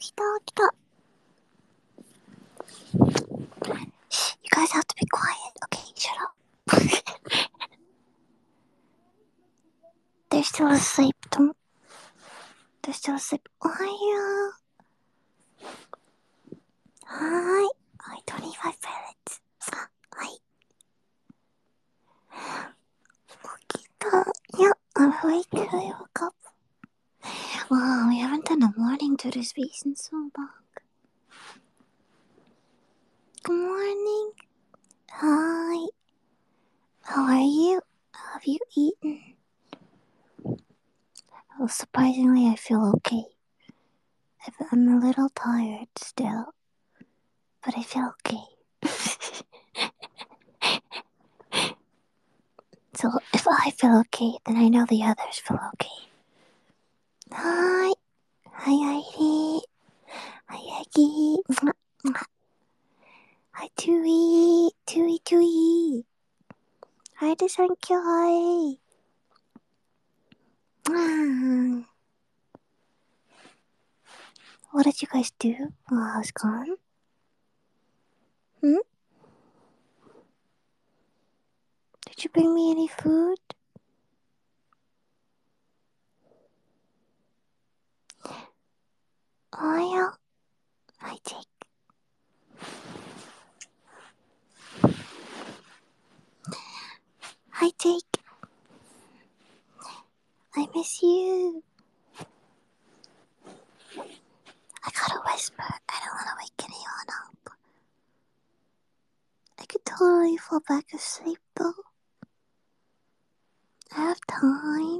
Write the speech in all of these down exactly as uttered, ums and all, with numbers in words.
起きた起きた。Shh, you guys have to be quiet. Okay, shut up. They're still asleep. Don't. They're still asleep. おはよう。はーい。はい、twenty-five minutes. さあ、はい。起きた。Yeah, I'm awake. I woke up. Wow, we haven't done a morning to this week in so long. Good morning. Hi. How are you? Have you eaten? Well, surprisingly, I feel okay. I'm a little tired still, but I feel okay. So if I feel okay, then I know the others feel okay. Hi. Hi, Heidi. Hi, Eggie. Hi, Tui. Tui, Tui. Hi, Desankyo. Hi. What did you guys do while I was gone? Hmm? Did you bring me any food? Oh, yeah. I take. I take. I miss you. I gotta whisper. I don't want to wake anyone up. I could totally fall back asleep though. I have time.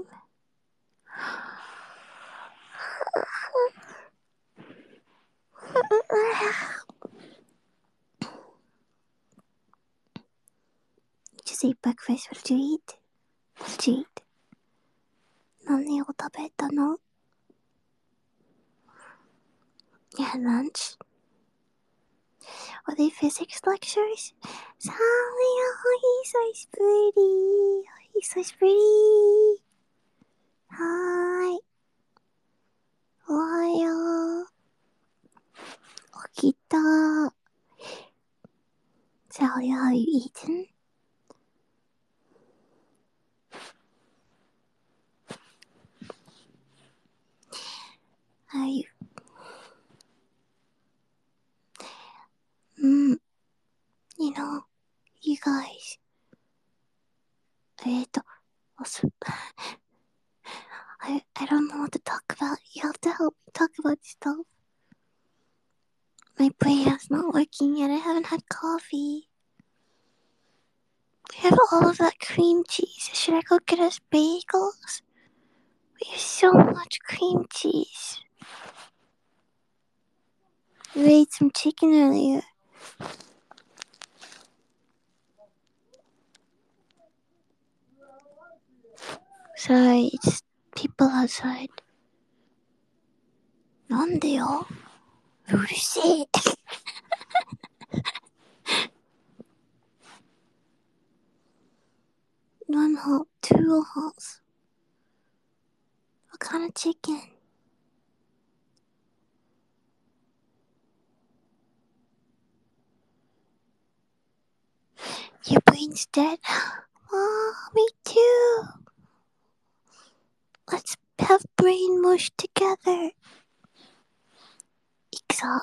Just eat breakfast. What did you eat? What did you eat? 何を食べたの? You had lunch? Were they physics lectures? Sally, oh, he's so pretty. Oh, he's so pretty. Hi. おはよう。起きた。Sally, have you eaten? Are you? Mm. You know, you guys. えっと、I, I don't know what to talk about. You have to help me talk about stuff. My brain is not working yet. I haven't had coffee. We have all of that cream cheese. Should I go get us bagels? We have so much cream cheese. We ate some chicken earlier. Sorry, it's people outside. なんでよ? うるせえ. One whole, two wholes. What kind of chicken? Your brain's dead? Oh, me too. Let's have brain mush together. Iksa.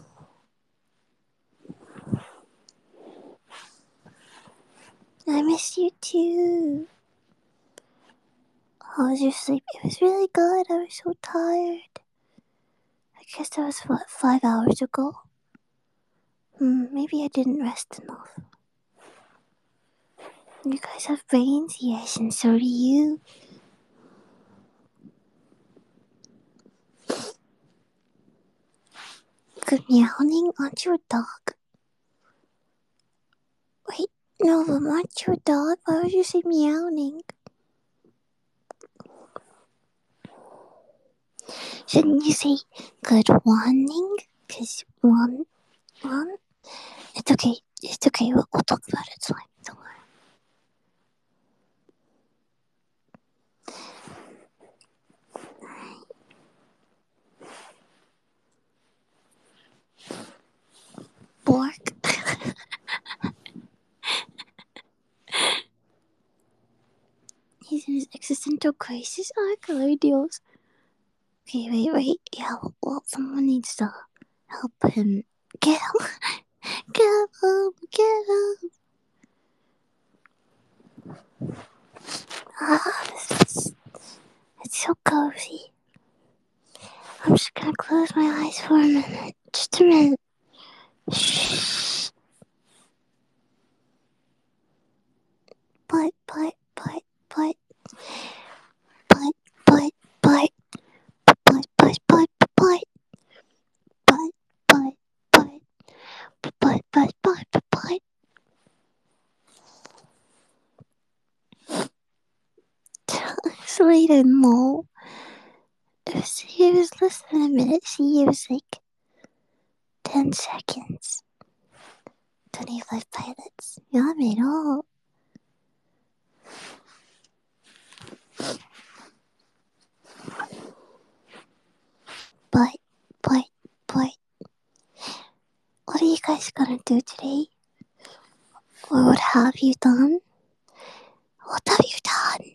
I miss you too. How was your sleep? It was really good. I was so tired. I guess that was what, five hours ago? Hmm, maybe I didn't rest enough. You guys have brains? Yes, and so do you. Good meowing? Aren't you a dog? Wait, no, but aren't you a dog? Why would you say meowing? Shouldn't you say good morning? Cause one, one? It's okay, it's okay, we'll, we'll talk about it, it's fine, don't worry. Bork. He's in his existential crisis arc. Ay, Dios. Okay, wait, wait. Yeah, well, someone needs to help him. Get him. Get him. Get him. Ah, this is, it's so cozy. I'm just gonna close my eyes for a minute. Just a minute. Shh. But, but, but, but, but, but, but, but, but, but, but, but, but, but, but, but, but, but. So he didn't know. He was less than a minute. See, it was like ten seconds. twenty-five pilots. Yeah, made all. But, but, but, what are you guys gonna do today? Or what have you done? What have you done?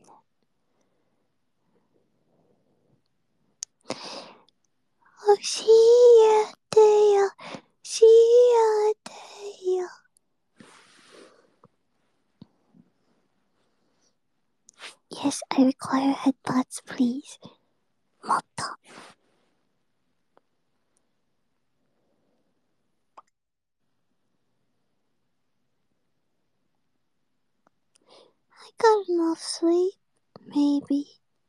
Oh, see ya there. See ya there. Yes, I require headbuds, please. Motto. I got enough sleep. Maybe.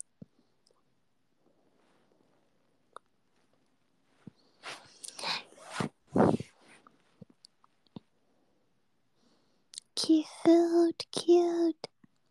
Cute, cute.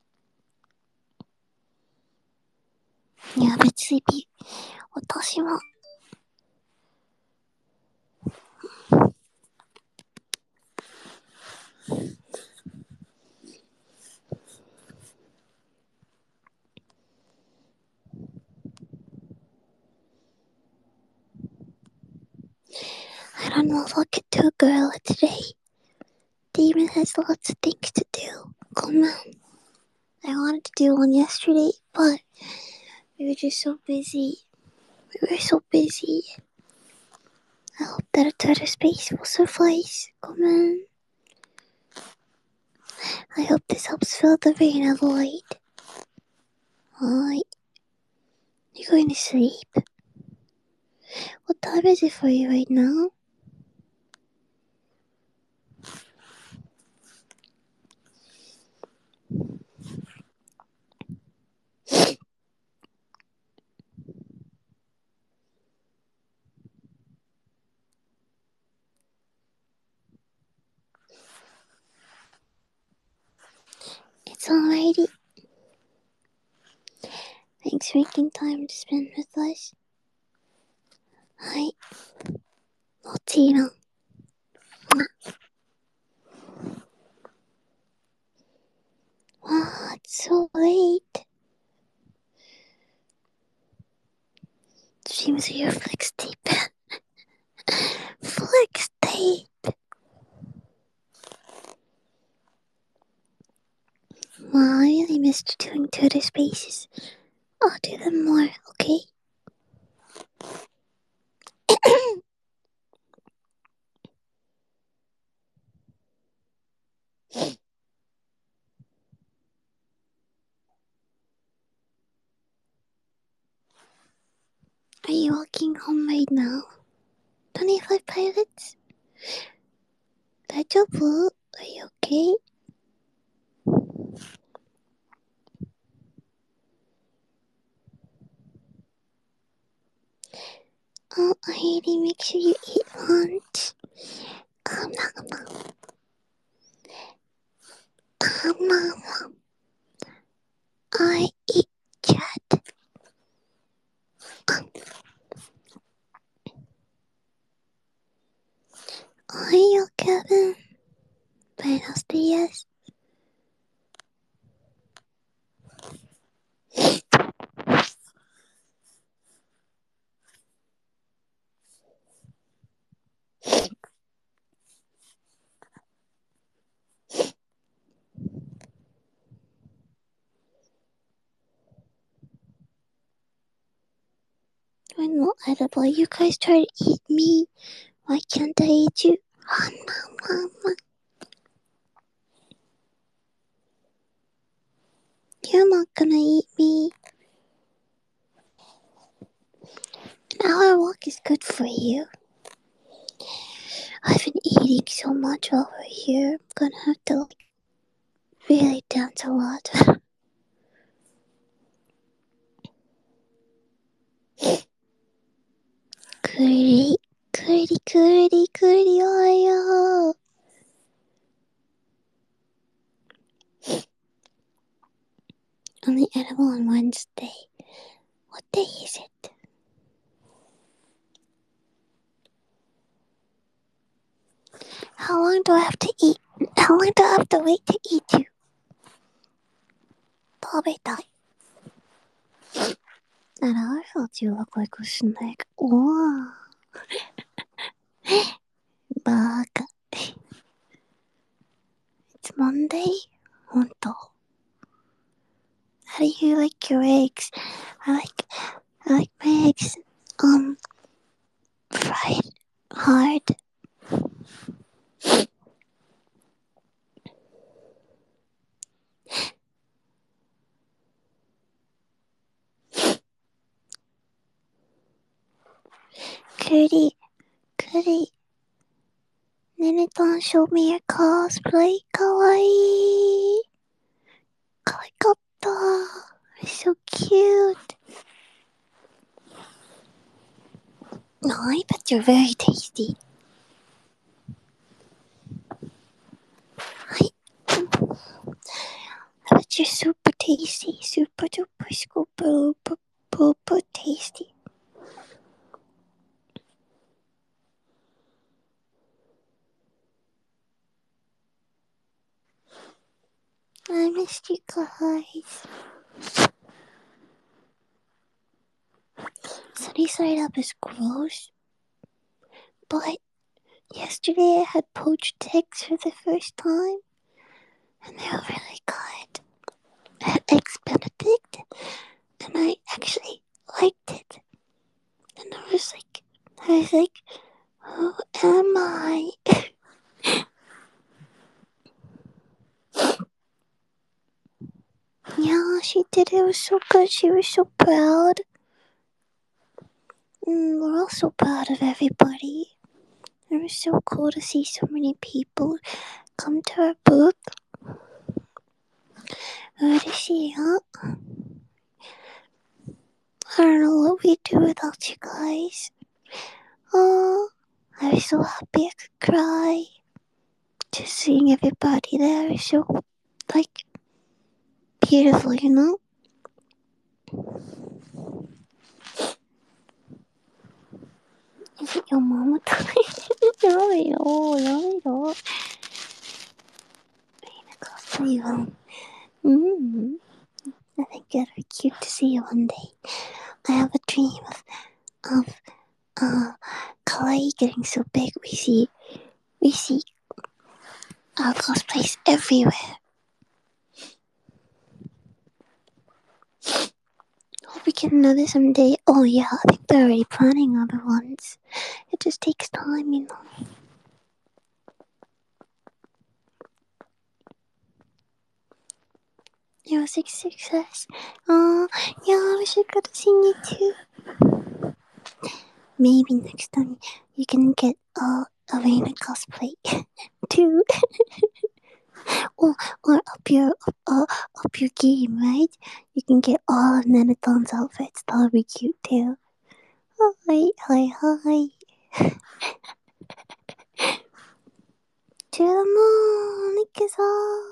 Yeah, but sleepy. 私も。I don't know if I'll get to a girl today. Demon has lots of things to do. Come on. I wanted to do one yesterday, but we were just so busy. We were so busy. I hope that a Twitter space will suffice. Come on. I hope this helps fill the arena void. Alright. You're going to sleep? What time is it for you right now? It's alrighty. Thanks for making time to spend with us. Hi. Latino. Wow, it's so late. Seems your flex tape. Flex tape. Wow, I really missed doing Twitter spaces. I'll do them more, okay? Are you walking home right now? twenty-five pilots? Daijoubu? Are you okay? Oh, Heidi, make sure you eat lunch. Um, nom, nom. Um, nom, nom. I eat chat. Um. Oye, Kevin. Buenos días. I'm not edible. You guys try to eat me. Why can't I eat you? You're not gonna eat me. An hour walk is good for you. I've been eating so much over here. I'm gonna have to like really dance a lot. Goody, goody, goody, goody, oil. Only edible on Wednesday. What day is it? How long do I have to eat? How long do I have to wait to eat you? 食べたい。And I thought you looked like a snake. Wow. Baka. It's Monday? Honto. How do you like your eggs? I like, I like my eggs, um, fried hard. Goody, goody. Nene-tan, show me your cosplay. Kawaii. Kawaikatta. So cute. No, I bet you're very tasty. I, I bet you're super tasty. Super duper scooper super pooper tasty. I missed you guys. Sunny side up is gross, but yesterday I had poached eggs for the first time, and they were really good. I had eggs Benedict, and I actually liked it. And I was like, I was like, who am I? Yeah, she did. It was so good. She was so proud. Mm, we're all so proud of everybody. It was so cool to see so many people come to our booth. Good to see you. I don't know what we'd do without you guys. Oh, I was so happy I could cry. Just seeing everybody there was so, like, beautiful, you know? Is it your mama time? やめろ、やめろ。See you. Mm-hmm. I think it'll be cute to see you one day. I have a dream of, of, uh, Kawaii getting so big. We see, we see, our cosplays everywhere. Hope we get another someday. Oh yeah, I think they're already planning other ones. It just takes time, you know. It was a success. Oh, yeah, I wish I could have seen you too. Maybe next time you can get uh, a Reina cosplay too. or, or up your uh, up your game, right? You can get all of Nenaton's outfits. That'll be cute too. Hi, hi, hi. To the moon, Ikezo.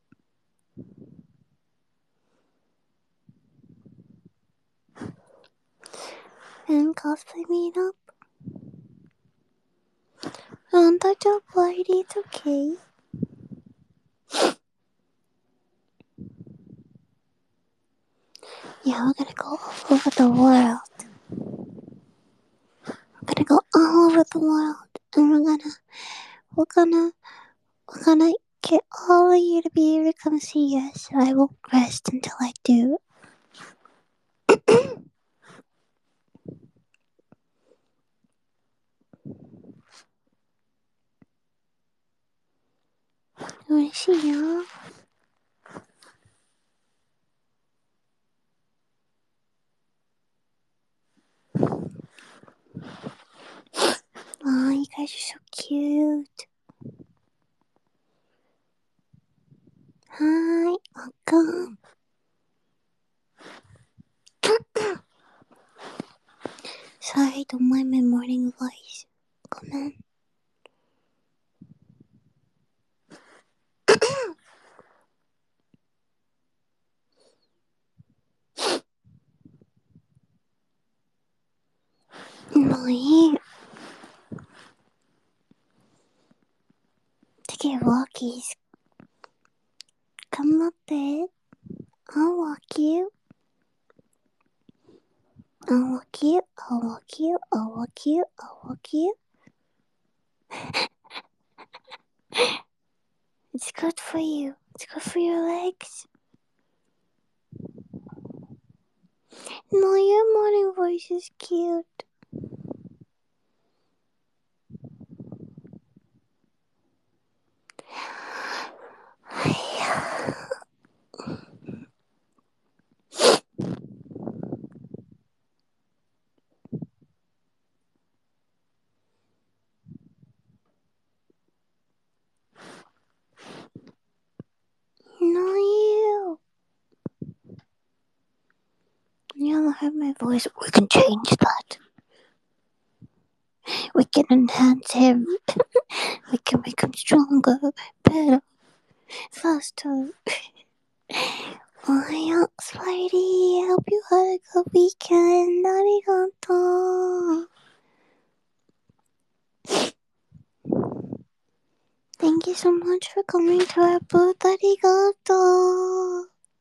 And cosplay meetup. Untouchable party, it's okay. Yeah, we're gonna go all over the world. We're gonna go all over the world, and we're gonna, we're gonna, we're gonna get all of you to be able to come see us. So I won't rest until I do. 시요. Oh, you guys are so cute. Hi, welcome. Sorry, don't mind my morning voice. Come on. 뭐해? 되게 walkies. Come up there. I'll walk you. I'll walk you. I'll walk you. I'll walk you. I'll walk you. It's good for you. It's good for your legs. No, your morning voice is cute. No, you. You'll hear my voice. We can change that. We can enhance him. We can make him stronger, better, faster. Oh, Spidey, I hope you had a good weekend. Arigato. Thank you so much for coming to our booth. Arigato.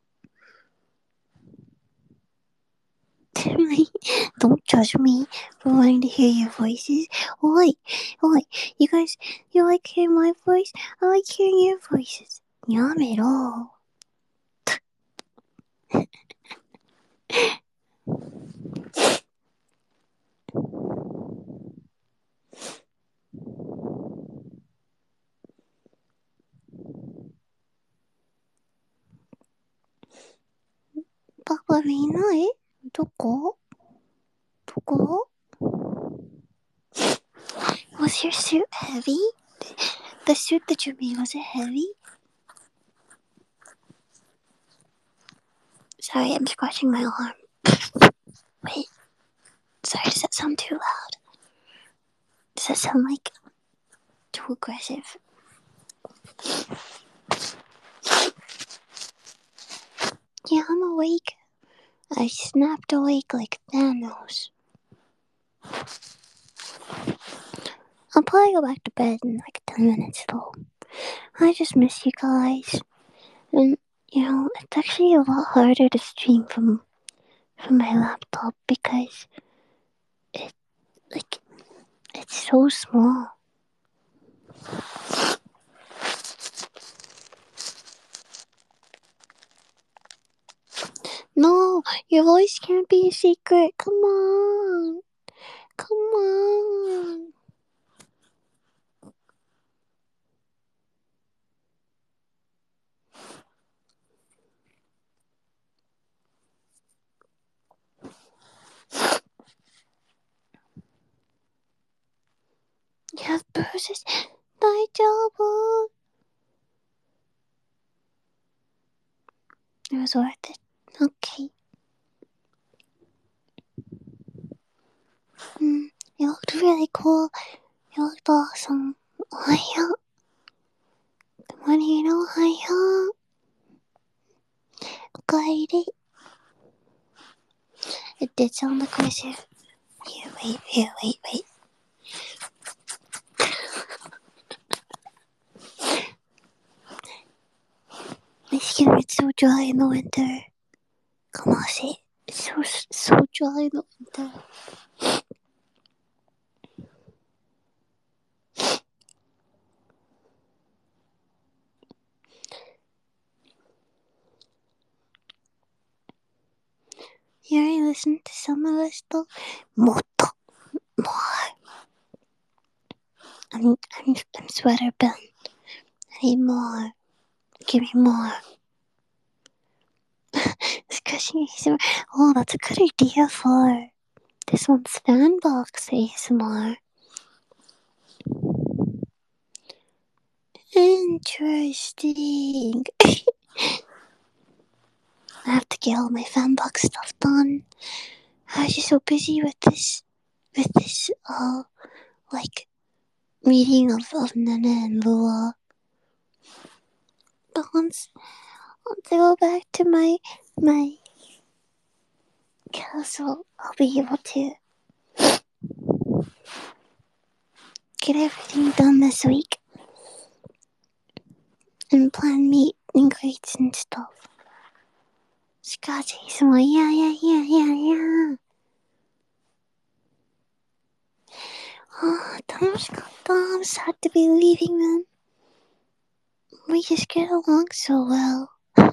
Don't judge me for wanting to hear your voices. Oi, oi, you guys, you like hearing my voice? I like hearing your voices. Yamero. Papa いない？どこ？どこ？ Was your suit heavy? The suit that you made, was it heavy? Sorry, I'm scratching my arm. Wait. Sorry, does that sound too loud? Does that sound like too aggressive? Yeah, I'm awake. I snapped awake like Thanos. I'll probably go back to bed in like ten minutes though. I just miss you guys. And, you know, it's actually a lot harder to stream from from my laptop because it, like, it's so small. No, your voice can't be a secret. Come on. Come on. You have bruises. 大丈夫. It was worth it. Okay. Mm, you looked really cool. You looked awesome. Ohio. Good morning, Ohio. Okaeri. It did sound aggressive. Here, wait, here, wait, wait. My skin gets so dry in the winter. Come on, see. It's so, so dry in the winter. You already listened to some of this stuff? More. More. I'm, I'm, I'm sweater bent. I need more. Give me more. Scratching A S M R. Oh, that's a good idea for this one's fan box A S M R. Interesting. I have to get all my fan box stuff done. I was just so busy with this, with this, uh, like, meeting of, of Nana and Lua. But once, once I go back to my, my castle, I'll be able to get everything done this week. And plan meet and greets and stuff. Scratch A S M R, yeah, yeah, yeah, yeah, yeah. Oh, Tamoshikata, I'm sad to be leaving them. We just get along so well.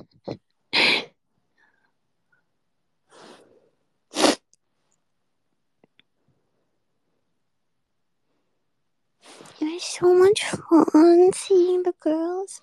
It was so much fun seeing the girls.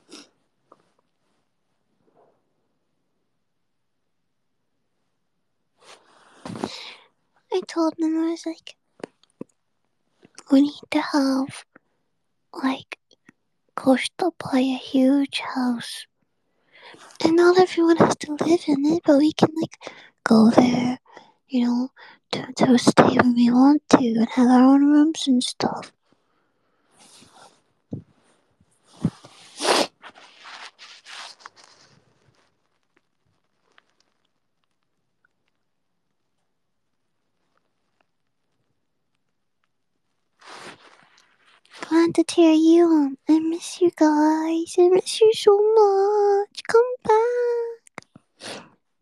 I told them, I was like, we need to have, like, pushed up by a huge house. And not everyone has to live in it, but we can, like, go there, you know, to, to stay when we want to and have our own rooms and stuff. Glad to cheer you on. I miss you guys. I miss you so much. Come back.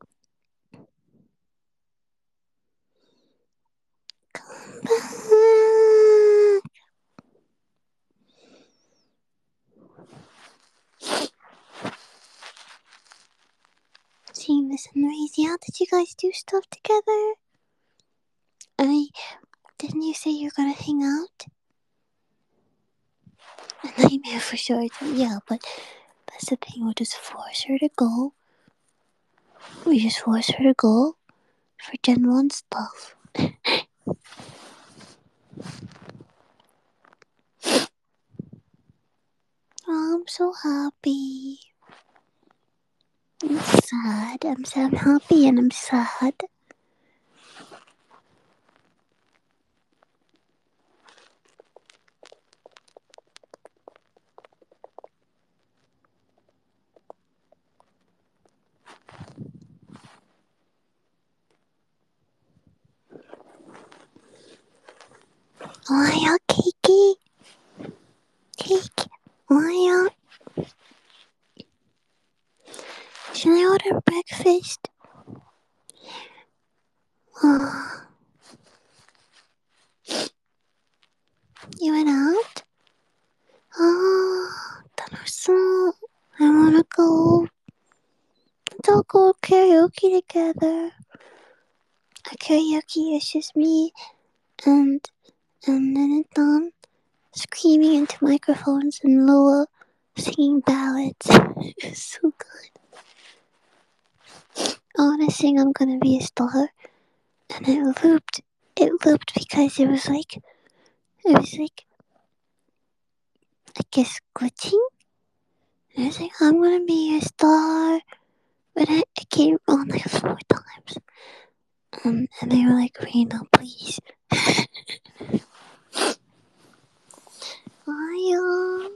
Come back. Seamus and Razy, how did you guys do stuff together? I didn't you say you're gonna hang out? A nightmare for sure. Yeah, but that's the thing. We'll just force her to go. We just force her to go for Gen one stuff. Oh, I'm so happy. I'm sad. I'm sad. I'm happy and I'm sad. Why, Kiki? Cake. Why, should I order breakfast? Oh, you went out? Oh, Tanoshi-san. I wanna go. Let's all go karaoke together. A karaoke is just me and and Nenetan screaming into microphones and Lua singing ballads. It's so good. I wanna sing I'm Gonna Be a Star, and it looped. It looped because it was like, it was like, I guess glitching. And I was like, I'm gonna be a star, but I, it came on like four times. Um, and they were like, Reina, please. Why,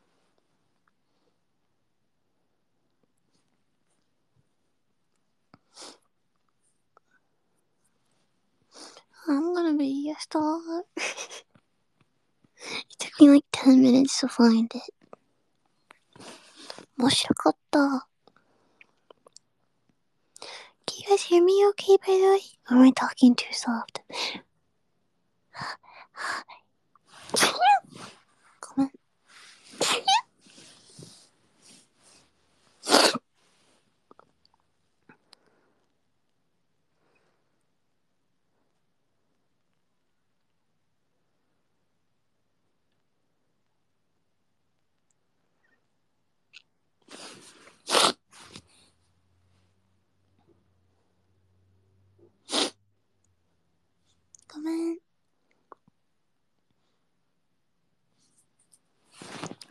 I'm gonna be a star. It took me like ten minutes to find it. 面白かった. Can you guys hear me okay, by the way? Or am I talking too soft? Come on.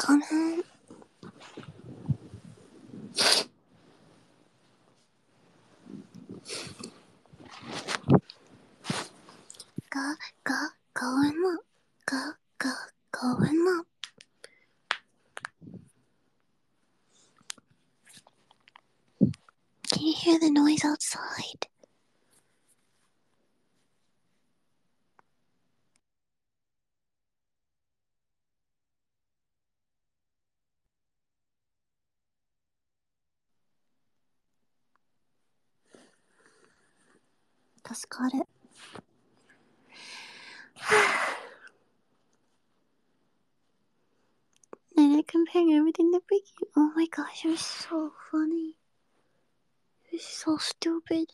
Come home. Go, go, go and look. Go, go, go and look. Can you hear the noise outside? Just got it. And I comparing everything to Vicky. Oh my gosh, it was so funny. It was so stupid.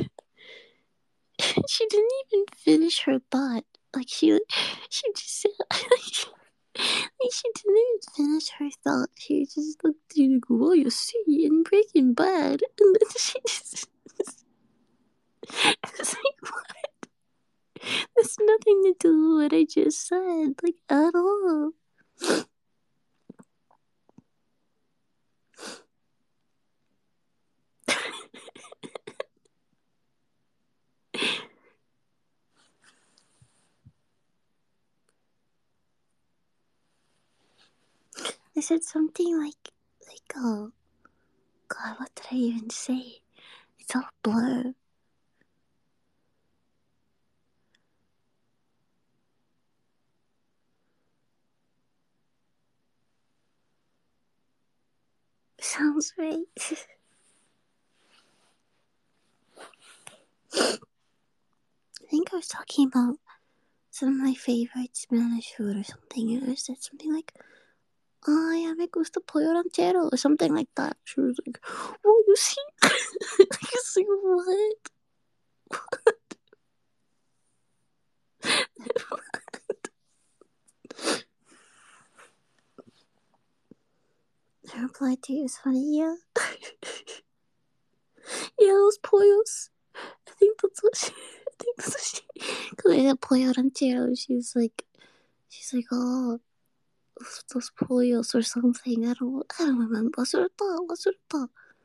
She didn't even finish her thought. Like she, she just said, like she didn't even finish her thought. She just looked at you and go, "Well, you see, in Breaking Bad," and then she just, it's like, what? There's nothing to do with what I just said, like at all. I said something like, like, oh, God, what did I even say? It's all blur. Sounds right. I think I was talking about some of my favorite Spanish food or something, and I said something like, "Ay, a me gusta pollo ranchero," or something like that. She was like, "Oh, you see?" Like, it's like, what? What? I replied to you, it's funny, yeah. Yeah, those pollos. I think that's what she, I think that's what she, because I said pollo ranchero, she's like, she's like, oh, those, those pollos or something. I don't, I don't remember. Basurta, basurta.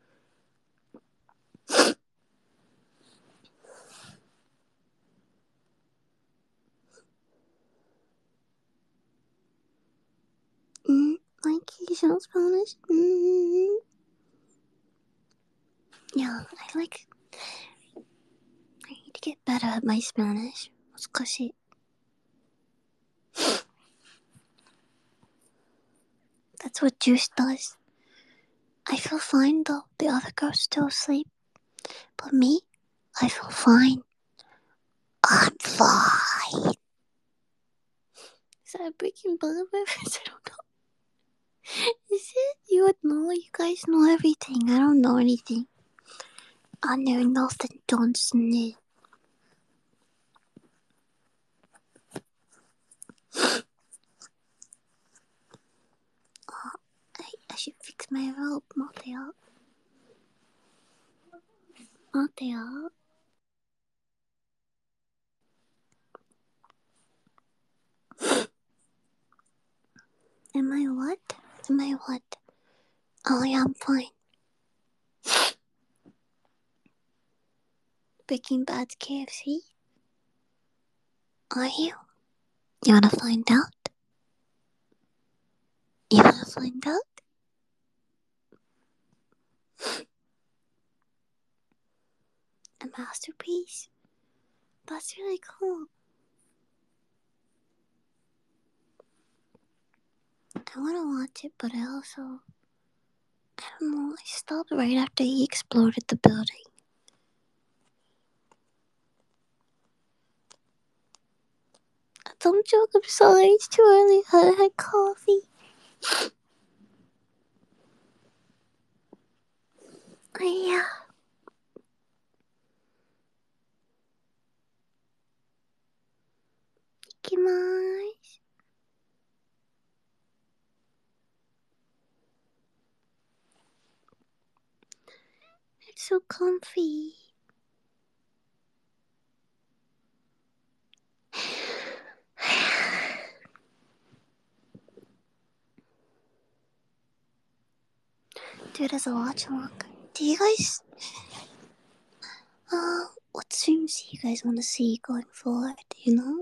Mm, like occasional Spanish. Mm. Yeah, I like. I need to get better at my Spanish. 難しい. That's what Juice does. I feel fine though. The other girl's still asleep. But me, I feel fine. I'm fine. Is that a Breaking Bad reference? I don't know. Is it? You would know. You guys know everything. I don't know anything. I know nothing, Johnson. Oh, I, I should fix my robe. Mate up. Mate up. Am I what? Am I what? Oh yeah, I'm fine. Breaking Bad's K F C? Are you? You wanna find out? You wanna find out? A masterpiece? That's really cool. I wanna watch it, but I also... I don't know, I stopped right after he exploded the building. Don't joke, I'm sorry, it's too early. I had coffee. Yeah. Ikimasu. It's so comfy. do it as a watch along. Do you guys, uh, what streams do you guys want to see going forward? You know?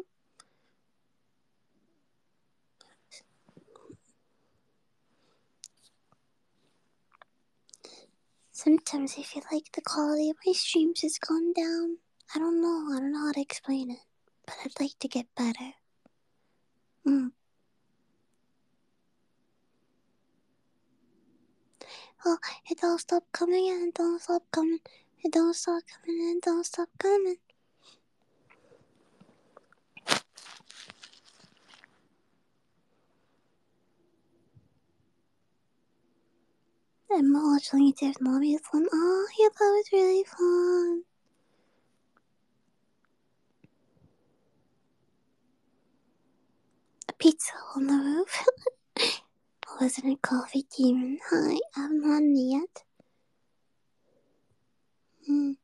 Sometimes I feel like the quality of my streams has gone down. I don't know. I don't know how to explain it, but I'd like to get better. Mm. Oh, it don't stop coming and it don't stop coming. It don't stop coming and it don't stop coming. And watching it with mommy is fun. Oh, yeah, that was really fun. A pizza on the roof. Wasn't a coffee demon. Hi, I haven't had any yet. Mm.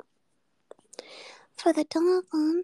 For the Donovan,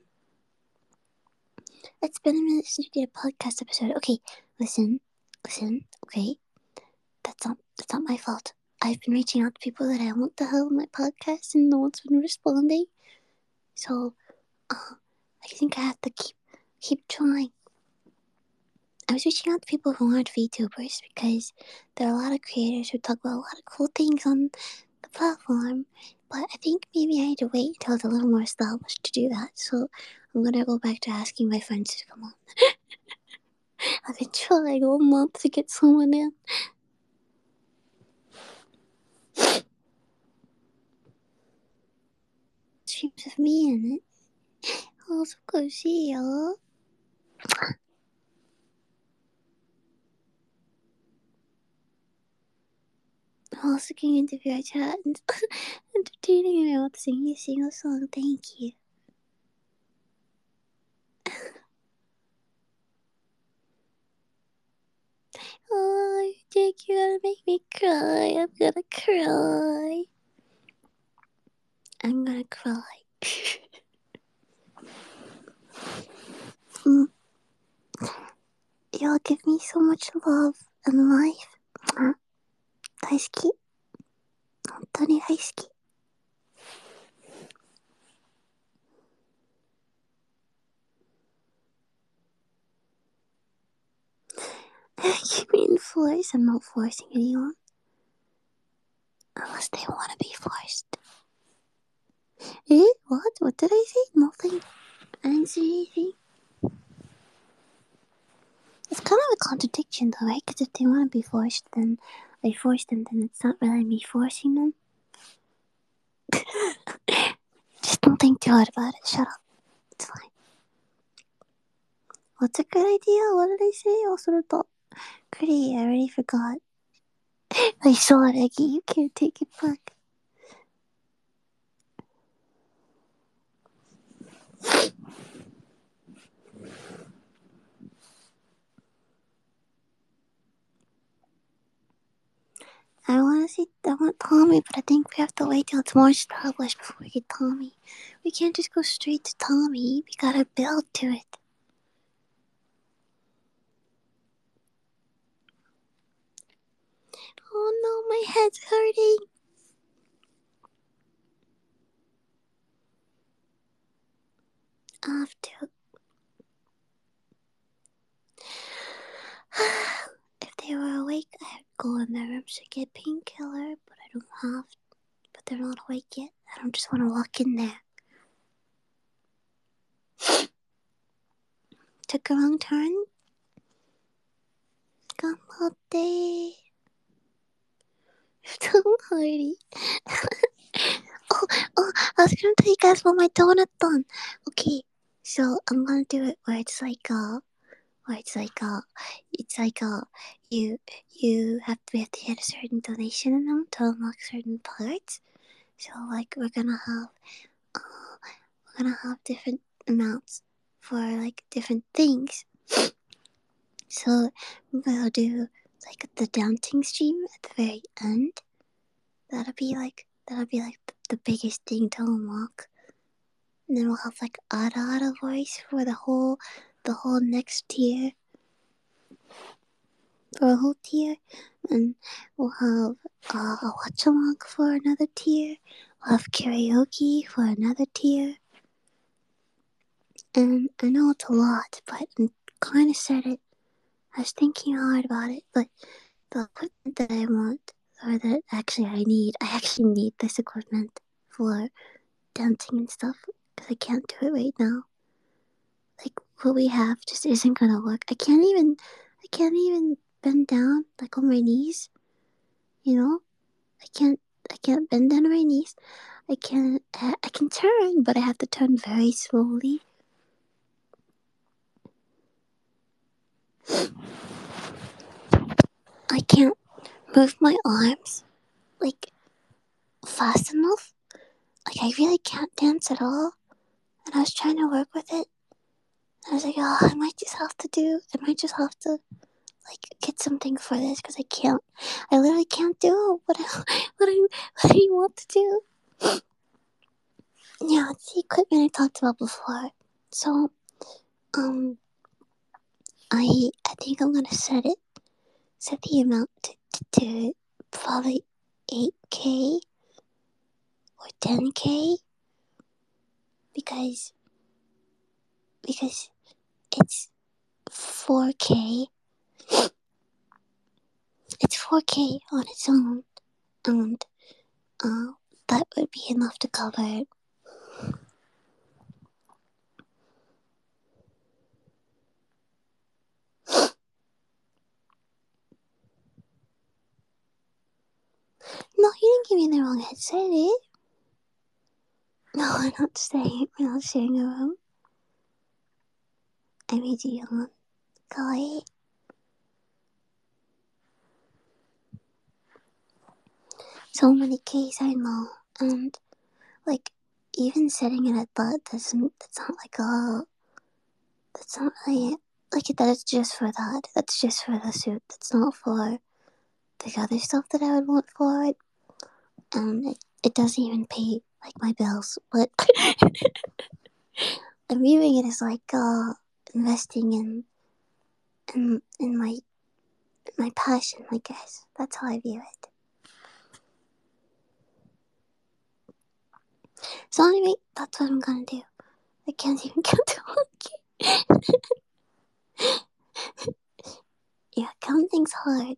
it's been a minute since we did a podcast episode. Okay, listen, listen, okay? That's not, that's not my fault. I've been reaching out to people that I want to have on my podcast and no one's been responding. So, uh, I think I have to keep, keep trying. I was reaching out to people who aren't VTubers because there are a lot of creators who talk about a lot of cool things on the platform, but I think maybe I need to wait until it's a little more established to do that, so I'm gonna go back to asking my friends to come on. I've been trying all month to get someone in. Streams of me in it. Also go see y'all. Also getting into your chat and entertaining me with singing a single song. Thank you. Oh, Jake, you're gonna make me cry. I'm gonna cry. I'm gonna cry. mm. Y'all give me so much love and life. 大好き。本当に大好き。You mean force? I'm not forcing anyone. Unless they want to be forced. Eh? What? What did I say? Nothing. I didn't say anything. It's kind of a contradiction though, right? Because if they want to be forced, then I force them, then it's not really me forcing them. Just don't think too hard about it. Shut up. It's fine. What's a good idea? What did I say? Also, Pretty, I already forgot. I saw it, Eggy. You can't take it back. I want to see, I want Tommy, but I think we have to wait till it's more established before we get Tommy. We can't just go straight to Tommy. We gotta build to it. Oh no, my head's hurting. I have to. If they were awake, I'd go in their rooms to get painkiller, but I don't have. But they're not awake yet. I don't just want to walk in there. Took a wrong turn. Gambatte. Don't hurry. oh, oh, I was gonna tell you guys about my donut done. Okay, so I'm gonna do it where it's like uh where it's like uh it's like uh you you have to we have to hit a certain donation amount to unlock certain parts. So like we're gonna have uh we're gonna have different amounts for like different things. So we'll do like the dancing stream at the very end. That'll be like that'll be like the biggest thing to unlock. And then we'll have like Ada Ada voice for the whole the whole next tier. for a whole tier, and we'll have uh, a watch along for another tier. We'll have karaoke for another tier. And I know it's a lot, but I'm kind of said it. I was thinking hard about it, but the equipment that I want, or that actually I need, I actually need this equipment for dancing and stuff, because I can't do it right now. Like, what we have just isn't gonna work. I can't even, I can't even bend down, like, on my knees, you know? I can't, I can't bend down on my knees. I can't, I, I can turn, but I have to turn very slowly. I can't move my arms, like, fast enough. Like, I really can't dance at all. And I was trying to work with it. I was like, oh, I might just have to do, I might just have to, like, get something for this, because I can't, I literally can't do what I, what I, what I want to do. Yeah, it's the equipment I talked about before. So, um, I, I think I'm gonna set it, set the amount to, to, to probably eight K or ten K, because, because it's four K. It's four K on its own, and uh, that would be enough to cover it. No, you didn't give me the wrong headset, eh? No, we're not staying. We're not sharing a room. I made you yawn. Kawaii. So many K's I know, and like even setting it at that doesn't. That's not like a. That's not really like that's just for that. That's just for the suit. That's not for the other stuff that I would want for it. And it, it doesn't even pay like my bills, but I'm viewing it as like uh investing in in in my my passion, I guess. That's how I view it. So anyway, that's what I'm gonna do. I can't even count to one. Yeah, counting's hard.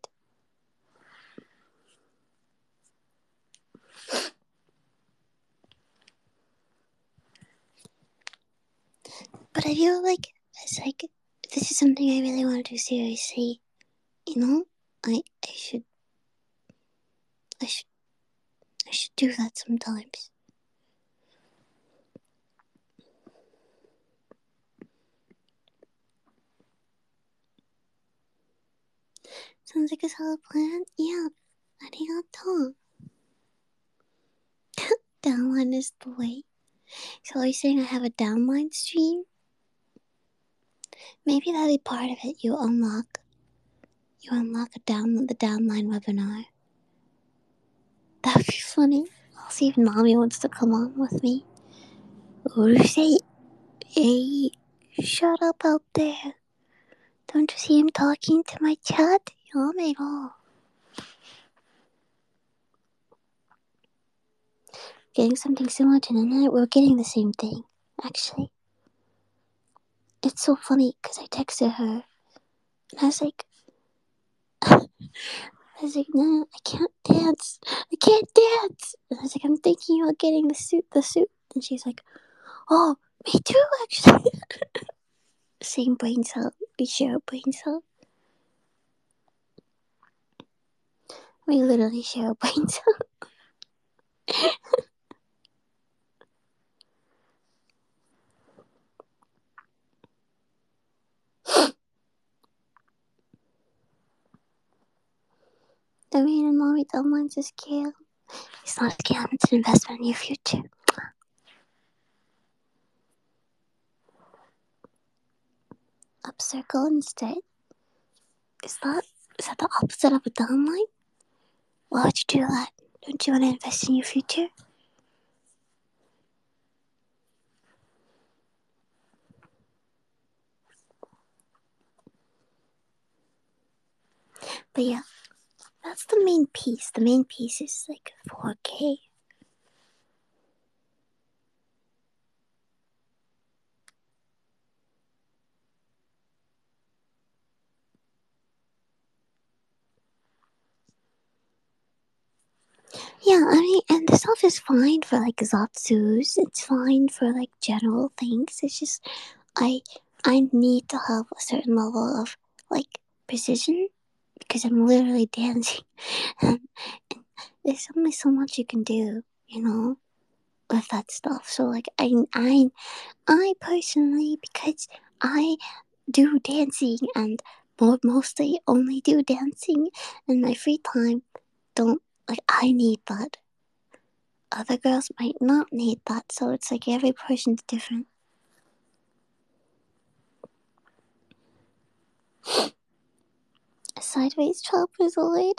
But I feel like it's like this is something I really want to do seriously. You know, I I should I should I should do that sometimes. Sounds like a solid plan. Yeah, arigato. Downline is the way. So are you saying I have a downline stream? Maybe that'll be part of it. You unlock, you unlock a down the downline webinar. That'd be funny. I'll see if Mommy wants to come on with me. Urusei, hey, shut up out there. Don't you see him talking to my chat? Oh my god. Getting something similar to Nana, we're getting the same thing, actually. It's so funny because I texted her and I was like, I was like, no, I can't dance. I can't dance. And I was like, I'm thinking about getting the suit, the suit. And she's like, oh, me too, actually. Same brain cell. We share a brain cell. We literally share a brain cell. The main and mommy downline's a scam. It's not a scam, it's an investment in your future. Up circle instead. Is that is that the opposite of a downline? Why would you do that? Don't you want to invest in your future? But yeah, that's the main piece. The main piece is like four K. Yeah, I mean, and the stuff is fine for like Zatsus. It's fine for like general things. It's just I I need to have a certain level of like precision because I'm literally dancing, and, and there's only so much you can do, you know, with that stuff. So like I I I personally, because I do dancing and mostly only do dancing in my free time, don't like I need that. Other girls might not need that, so it's like every person's different. A sideways trapezoid.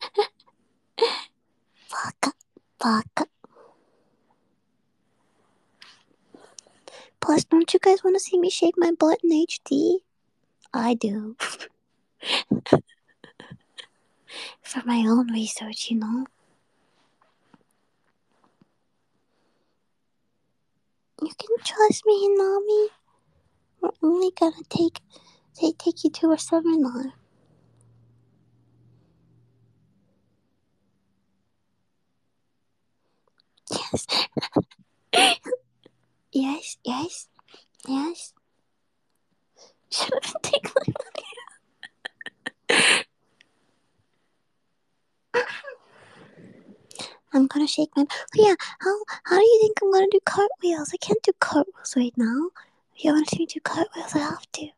Baka, baka. Plus, don't you guys want to see me shake my butt in H D? I do. For my own research, you know. You can trust me, Nami. We're only gonna take take take you to a seminar. Yes. Yes, yes, yes. Shouldn't take my money. I'm gonna shake my. Oh yeah, how how do you think I'm gonna do cartwheels? I can't do cartwheels right now. If you want to see me do cartwheels, I have to.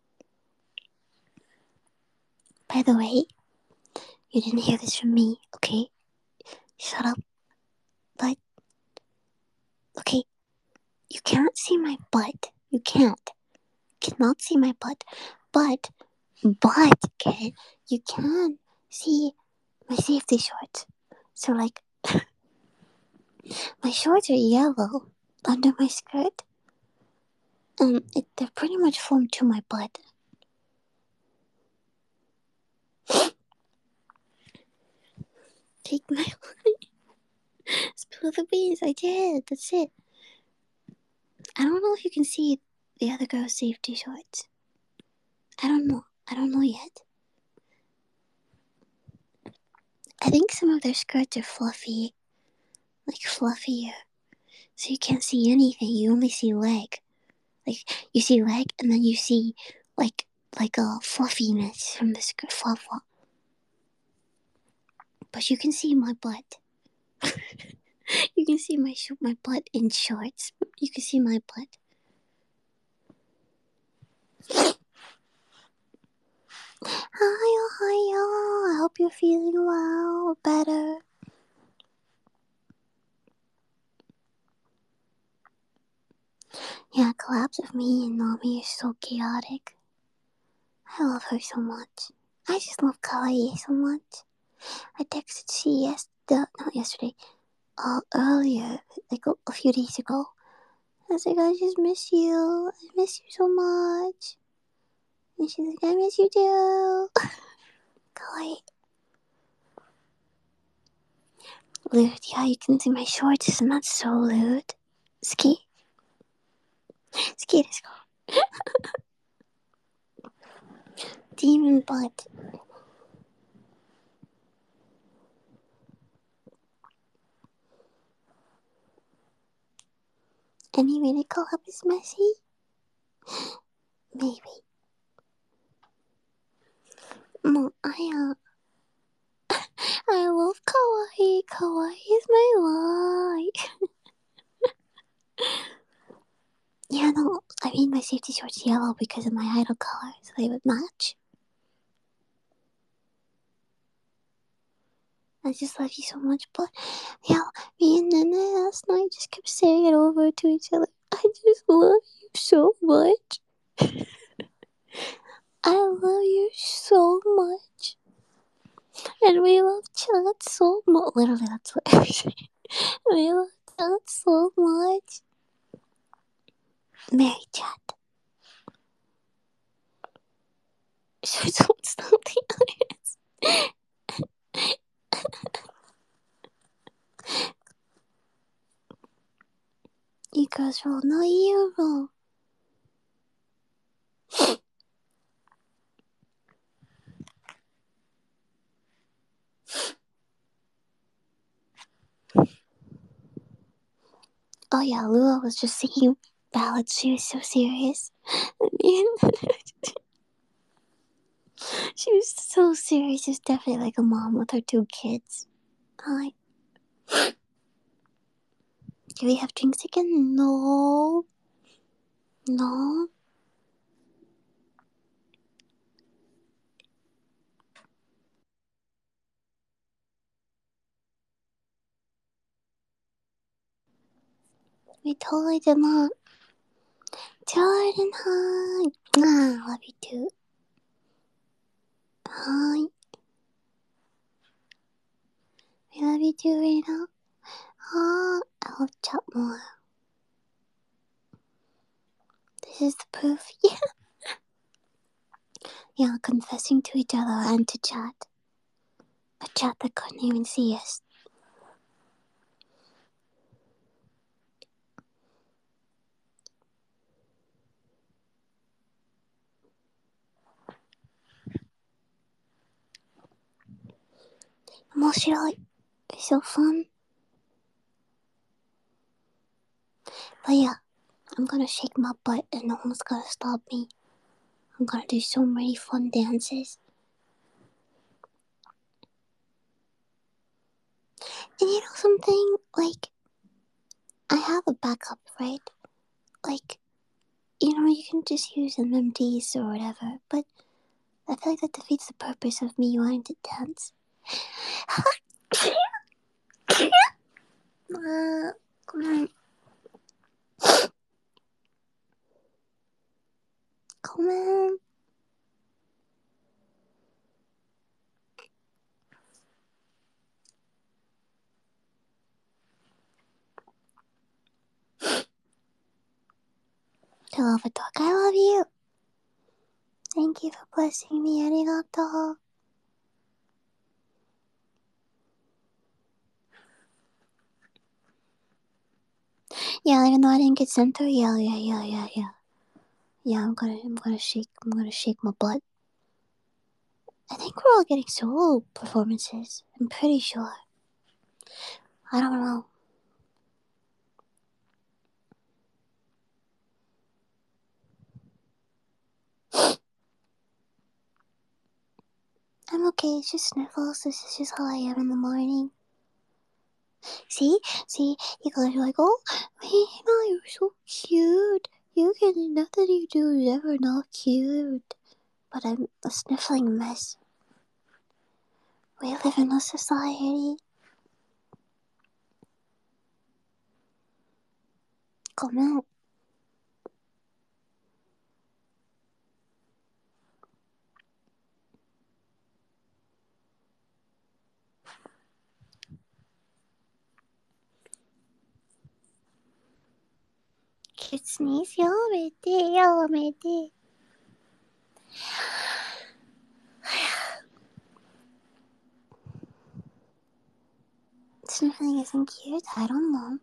By the way, you didn't hear this from me, okay? Shut up. But okay, you can't see my butt. You can't. You cannot see my butt. But but okay, you can see my safety shorts. So like, my shorts are yellow under my skirt. Um, it, they're pretty much formed to my butt. Take my money. Spill the beans. I did. That's it. I don't know if you can see the other girl's safety shorts. I don't know. I don't know yet. I think some of their skirts are fluffy. Like fluffier. So you can't see anything. You only see leg. Like, you see leg and then you see, like, like a fluffiness from the skirt. Fluff, fluff. But you can see my butt. You can see my sh- my butt in shorts. You can see my butt. Hi, hi, I hope you're feeling well or better. Yeah, collabs of me and Nami are so chaotic. I love her so much. I just love Kawaii so much. I texted she yes, not yesterday, uh, earlier, like a, a few days ago. I was like, I just miss you. I miss you so much. And she's like, I miss you too. Kawaii. Lewd, yeah, you can see my shorts. Isn't that so lewd? Ski. Ski let's go. Demon butt. Any way to call up is messy? Maybe. No, I, uh, I love Kawaii. Kawaii is my life. Yeah, no, I made my safety shorts yellow because of my idol color, so they would match. I just love you so much, but yeah, me and Nana last night just kept saying it over to each other. I just love you so much. I love you so much. And we love Chat so much. Literally, that's what I say. We love Chat so much. Mary Chat. So don't stop the others. heroes roll, no hero roll. Oh yeah, Lua was just singing ballads. She was so serious. She was so serious. She was definitely like a mom with her two kids. Hi. Do we have drinks again? No. No. We totally did not. Jordan, hi. Ah, love you too. Hi. We love you too, Rena. Ah, I love chat more. This is the proof. Yeah. Yeah, confessing to each other and to chat. A chat that couldn't even see us. Emotional. It's so fun. But yeah, I'm gonna shake my butt and no one's gonna stop me. I'm gonna do so many fun dances. And you know something? Like, I have a backup, right? Like, you know, you can just use M M Ds or whatever, but I feel like that defeats the purpose of me wanting to dance. uh, come on. Come on. To love a dog, I love you. Thank you for blessing me, arigato. Yeah, even though I didn't get sent through, yeah, yeah, yeah, yeah, yeah. Yeah, I'm gonna, I'm gonna shake, I'm gonna shake my butt. I think we're all getting solo performances. I'm pretty sure. I don't know. I'm okay, it's just sniffles. This is just how I am in the morning. See? See? You guys are like, oh, Hina, you're so cute. You can, nothing you do is ever not cute. But I'm a sniffling mess. We live in a society. Come out. Cute sneeze, yamete, yamete. Sniffling isn't cute, I don't know.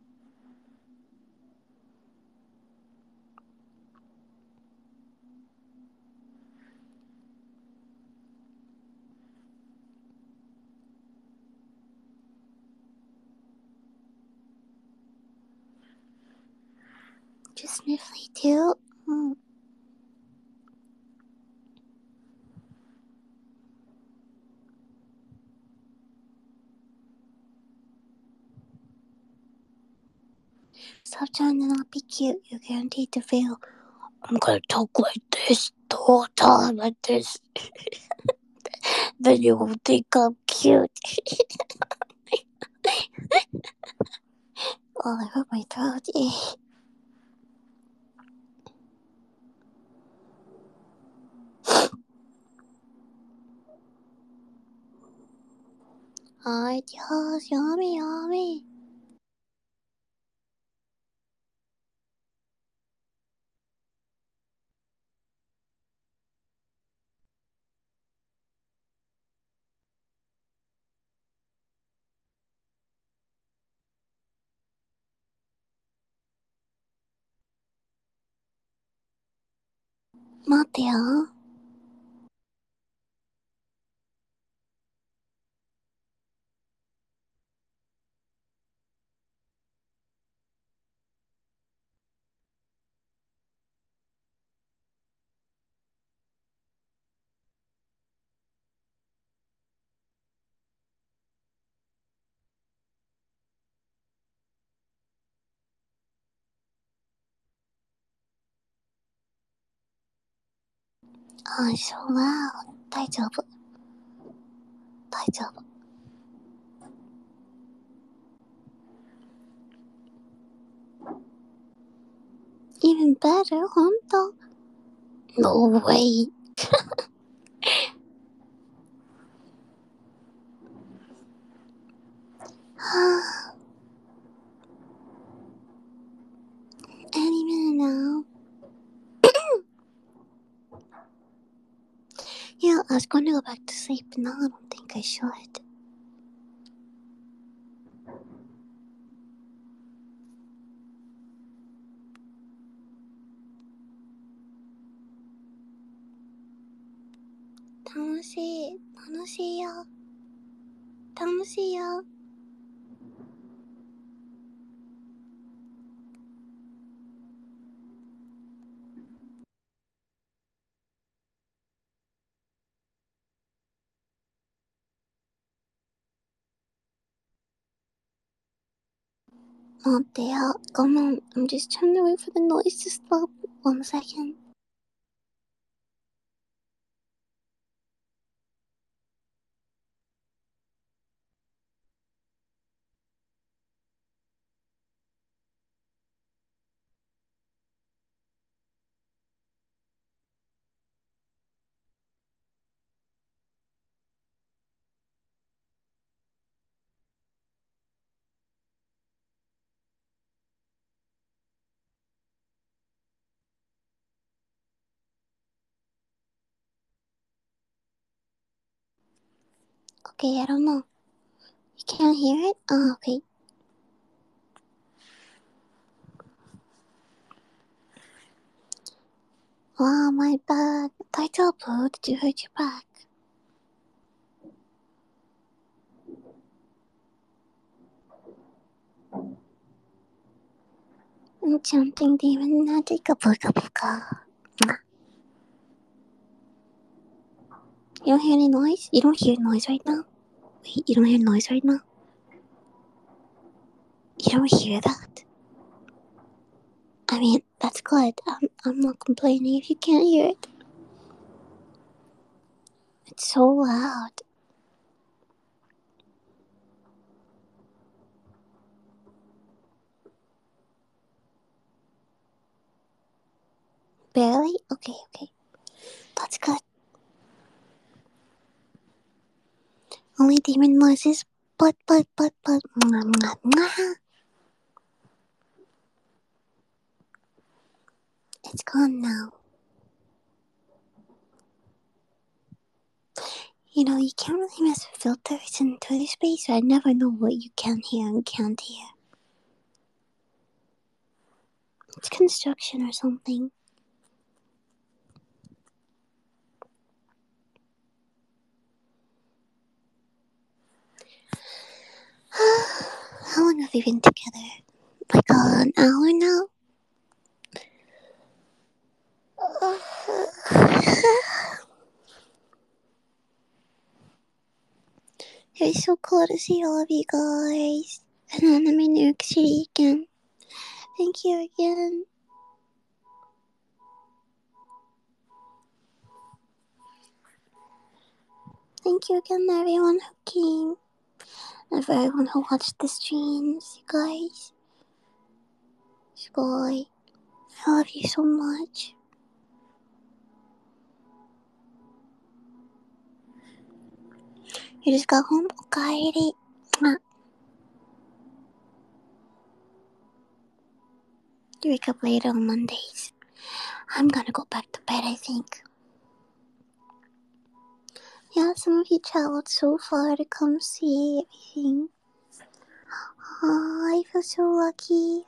Just sniffly too. Mm. Stop trying to not be cute. You're guaranteed to fail. I'm gonna talk like this the whole time, like this. Then you will think I'm cute. Oh, I hurt my throat. Alright, yes, yummy, yummy. 뭐 어때요? Oh, it's so loud. 大丈夫。大丈夫。Even better, ほんと No way. Any minute now. Yeah, I was going to go back to sleep, but now I don't think I should.楽しい。楽しいよ。楽しいよ。待ってよ。Come on. I'm just trying to wait for the noise to stop. One second. Okay, I don't know. You can't hear it? Oh, okay. Wow, my back. 大丈夫? Did you hurt your back? Enchanting demon magic. Booga booga. You don't hear any noise? You don't hear noise right now? Wait, you don't hear noise right now? You don't hear that? I mean, that's good. I'm, I'm not complaining if you can't hear it. It's so loud. Barely? Okay, okay. That's good. Only demon noises. But, but, but, but. Mwah, mwah, mwah. It's gone now. You know, you can't really mess with filters in Twitter space, so I never know what you can hear and can't hear. It's construction or something. How long have we been together? Like uh, an hour now? It was so cool to see all of you guys. And then I'm in New York City again. Thank you again. Thank you again to everyone who came. And for everyone who watched the streams, you guys. Boy, I love you so much. You just got home? Okay. You wake up later on Mondays. I'm gonna go back to bed, I think. Yeah, some of you traveled so far to come see everything. Oh, I feel so lucky.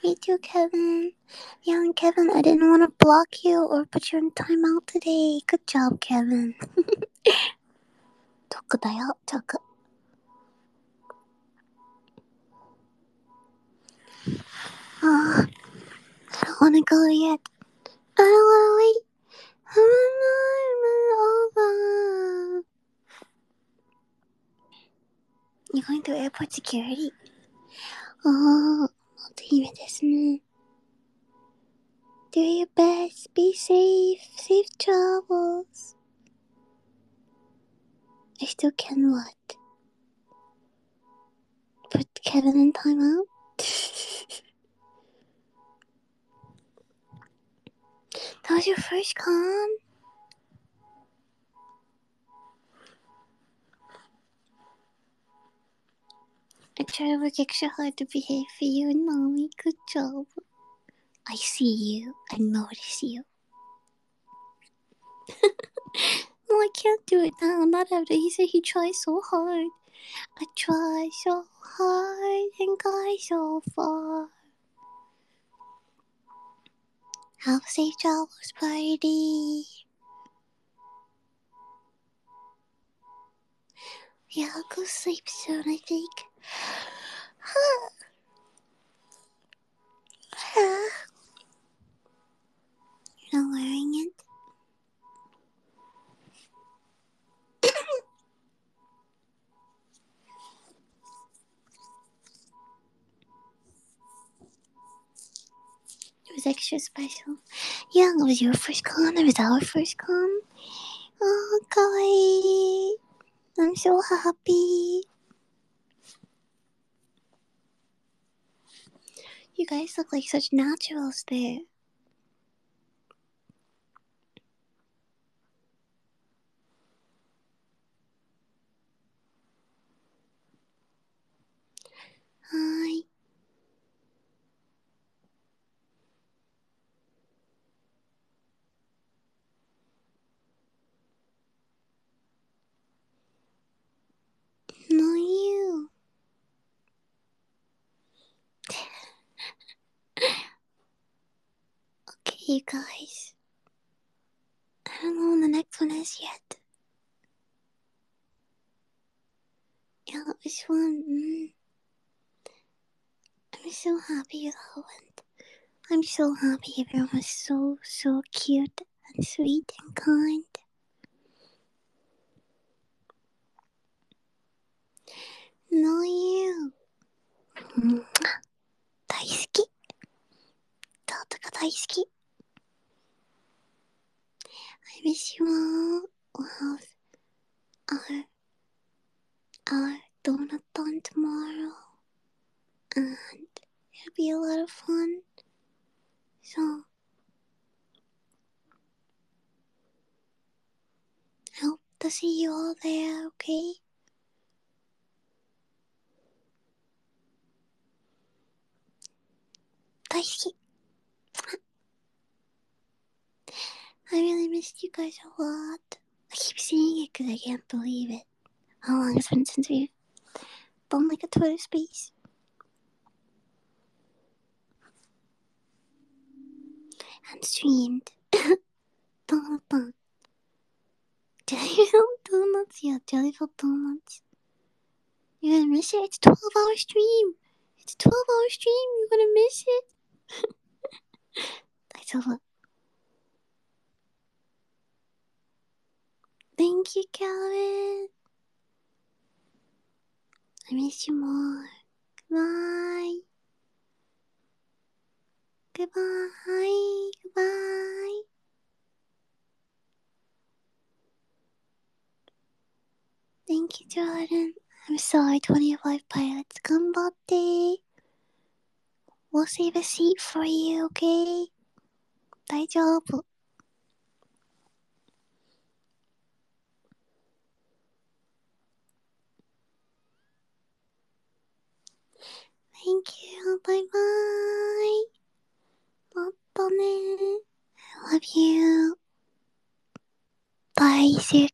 Me too, Kevin. Yeah, and Kevin, I didn't want to block you or put you in timeout today. Good job, Kevin. 得だよ、得。Oh, I don't want to go yet. I don't want to wait. I'm over. You're going through airport security? Oh, いい夢ですね。Do your best. Be safe. Safe travels. I still can what? Put Kevin in timeout? That was your first con? I try to work extra hard to behave for you and Mommy. Good job. I see you. I notice you. No, I can't do it now. Not after he said he tries so hard. I try so hard and got so far. Have a safe travels, party. Yeah, I'll go sleep soon, I think. You're not wearing it? It was extra special. Yeah, it was your first con. It was our first con. Oh, kawaii. I'm so happy. You guys look like such naturals there. Hi. Not you. Okay, you guys. I don't know when the next one is yet. Yeah, it was fun. Mm. I'm so happy it all went. I'm so happy everyone was so, so cute and sweet and kind. No, you. 大好き。タートが大好き。I miss you all. We'll have our, our donut-thon tomorrow. And it'll be a lot of fun. So, I hope to see you all there, okay? Daisuki. I really missed you guys a lot. I keep saying it because I can't believe it. How long it's been since we've done like a Twitter space. And streamed. Donut-thon. Jellyfield donuts? Yeah, Jellyfield donuts. You're gonna miss it? It's a twelve hour stream! It's a twelve hour stream! You're gonna miss it! I told her. Thank you, Calvin! I miss you more. Goodbye! Goodbye! Goodbye! Thank you, Jordan. I'm sorry, twenty-five pilots. Ganbatte. We'll save a seat for you, okay? 大丈夫. Thank you. Bye bye. またね. I love you. Bye. See you.